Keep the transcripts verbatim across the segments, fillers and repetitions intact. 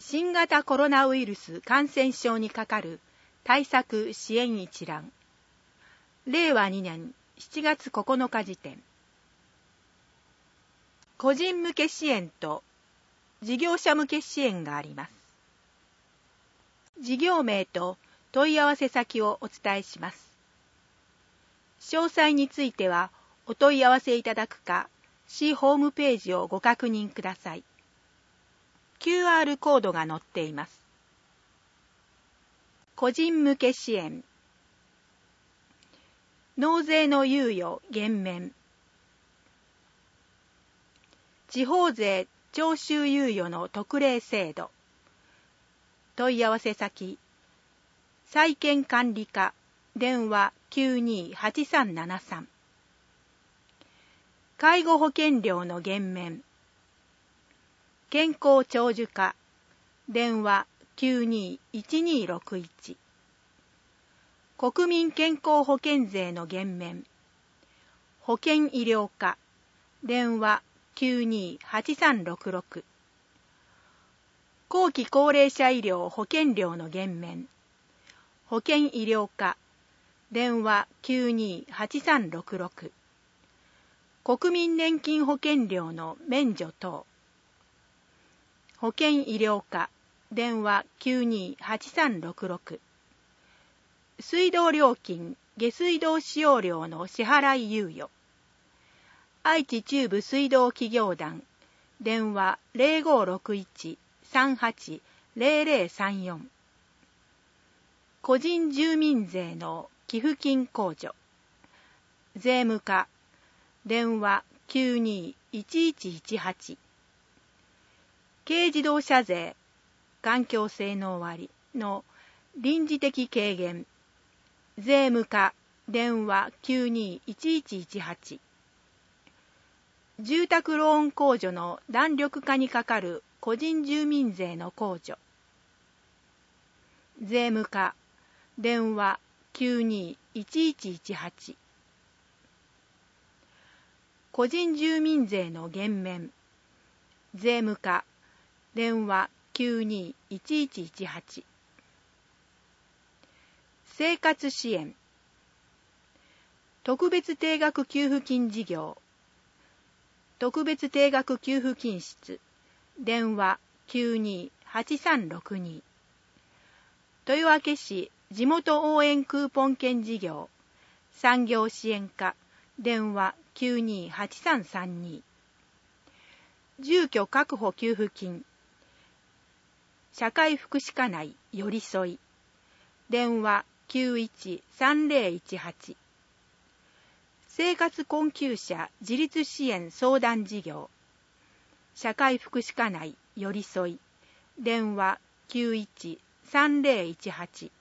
新型コロナウイルス感染症にかかる対策支援一覧。れいわにねんしちがつここのか時点。個人向け支援と事業者向け支援があります。事業名と問い合わせ先をお伝えします。詳細についてはお問い合わせいただくか、市ホームページをご確認ください。キューアール コードが載っています。個人向け支援。納税の猶予減免。地方税徴収猶予の特例制度。問い合わせ先、債権管理課、電話きゅうにーはちさんななさん。介護保険料の減免。健康長寿課、電話きゅうにーいちにーろくいち。国民健康保険税の減免。保険医療課、電話きゅうにーはちさんろくろく。後期高齢者医療保険料の減免。保険医療課、電話きゅうにーはちさんろくろく。国民年金保険料の免除等。保険医療課、電話きゅうにーはちさんろくろく。水道料金、下水道使用料の支払い猶予。愛知中部水道企業団、電話ぜろごろくいちさんはちぜろぜろさんよん。個人住民税の寄付金控除。税務課、電話きゅうにーいちいちいちはち。軽自動車税、環境性能割の臨時的軽減。税務課、電話きゅうにーいちいちいちはち。住宅ローン控除の弾力化にかかる個人住民税の控除。税務課、電話きゅうにーいちいちいちはち。個人住民税の減免。税務課、電話きゅうにーいちいちいちはち。生活支援。特別定額給付金事業。特別定額給付金室。電話きゅうにーはちさんろくに。豊明市地元応援クーポン券事業。産業支援課。電話きゅうにーはちさんさんに。住居確保給付金。社会福祉課内寄り添い。電話きゅういちさんぜろいちはち。生活困窮者自立支援相談事業。社会福祉課内寄り添い。電話きゅういちさんぜろいちはち。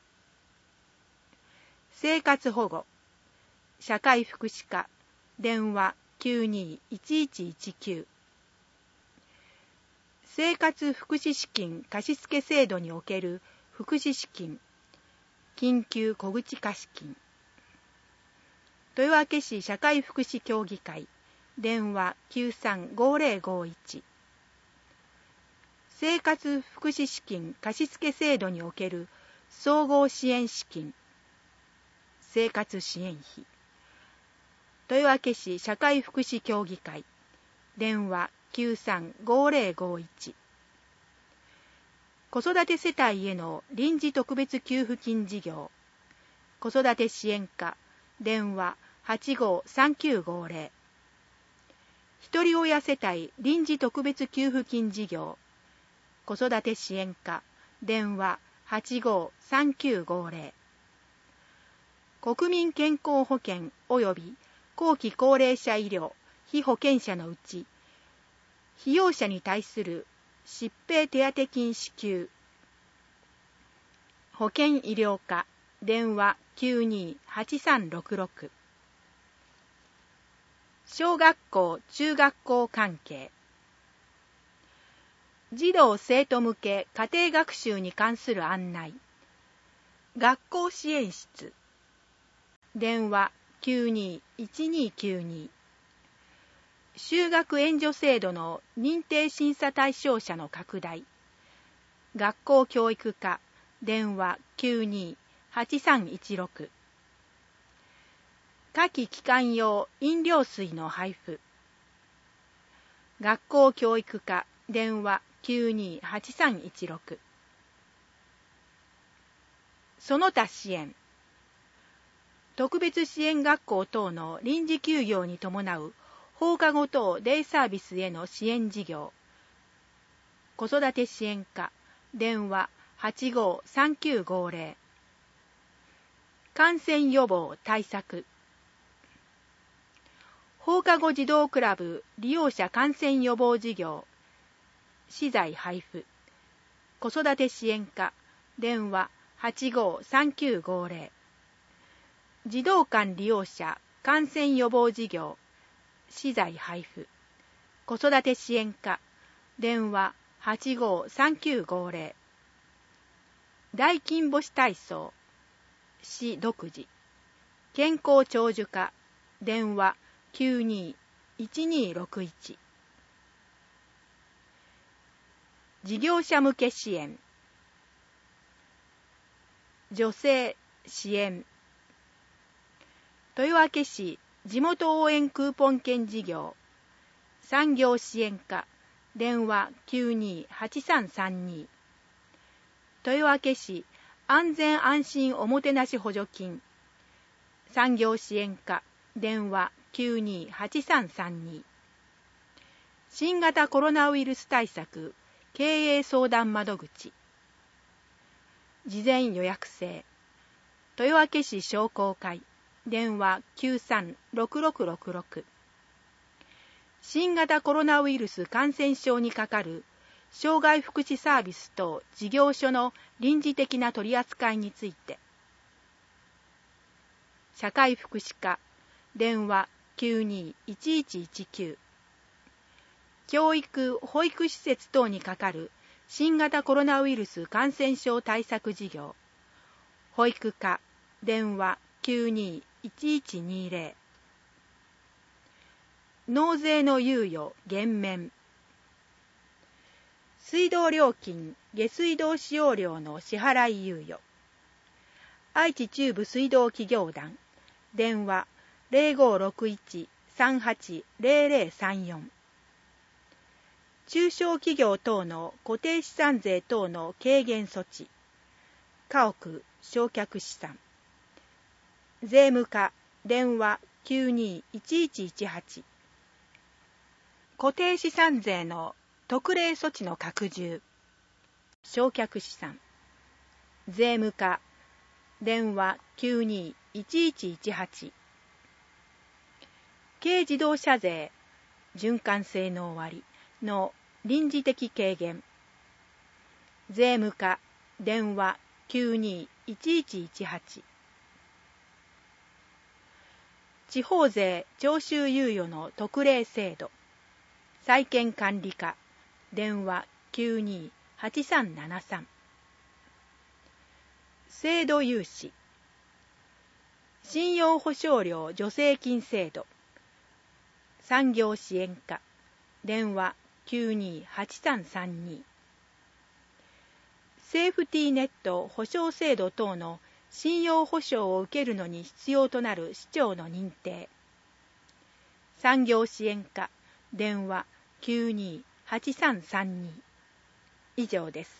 生活保護。社会福祉課。電話きゅうにーいちいちいちきゅう。生活福祉資金貸付制度における福祉資金。緊急小口貸金。豊明市社会福祉協議会。電話きゅうさんごぜろごいち。生活福祉資金貸付制度における総合支援資金。生活支援費。豊明市社会福祉協議会。電話きゅうさんごぜろごいち。子育て世帯への臨時特別給付金事業。子育て支援課。電話はちごーさんきゅうごぜろ。ひとり親世帯臨時特別給付金事業。子育て支援課。電話はちごーさんきゅうごぜろ。国民健康保険及び後期高齢者医療被保険者のうち、被用者に対する疾病手当金支給。保険医療課。電話きゅうにーはちさんろくろく。小学校・中学校関係。児童生徒向け家庭学習に関する案内。学校支援室。電話きゅうにーいちにーきゅうに。就学援助制度の認定審査対象者の拡大。 学校教育課電話 きゅうにーはちさんいちろく。夏季期間用飲料水の配布。学校教育課電話 きゅうにーはちさんいちろく。その他支援。特別支援学校等の臨時休業に伴う放課後等デイサービスへの支援事業。子育て支援課電話 はちごーさんきゅうごぜろ。感染予防対策。放課後児童クラブ利用者感染予防事業。資材配布。子育て支援課電話 はちごーさんきゅうごぜろ。児童館利用者感染予防事業。資材配布。子育て支援課電話 はちごーさんきゅうごぜろ。大金星体操。市独自。健康長寿課電話 きゅうにーいちにーろくいち。事業者向け支援。女性支援。豊明市地元応援クーポン券事業。産業支援課電話 きゅうにーはちさんさんに。豊明市安全安心おもてなし補助金。産業支援課電話 きゅうにーはちさんさんに。新型コロナウイルス対策経営相談窓口。事前予約制。豊明市商工会電話 きゅうさんろくろくろくろく。新型コロナウイルス感染症にかかる障害福祉サービス等事業所の臨時的な取り扱いについて。社会福祉課電話 きゅうにーいちいちいちきゅう。教育・保育施設等にかかる新型コロナウイルス感染症対策事業。保育課電話 きゅうにーいちいちにぜろ。納税の猶予減免。水道料金・下水道使用料の支払い猶予。愛知中部水道企業団電話 ぜろごろくいちさんはちぜろぜろさんよん。中小企業等の固定資産税等の軽減措置。家屋償却資産。税務課電話 きゅうにーいちいちいちはち。固定資産税の特例措置の拡充。償却資産。税務課電話 きゅうにーいちいちいちはち。軽自動車税循環性能割の臨時的軽減。税務課電話 きゅうにーいちいちいちはち。地方税徴収猶予の特例制度。債権管理課電話 きゅうにーはちさんななさん。制度融資。信用保証料助成金制度。産業支援課電話 きゅうにーはちさんさんに。セーフティーネット保証制度等の信用保証を受けるのに必要となる市長の認定。産業支援課電話 きゅうにーはちさんさんに。以上です。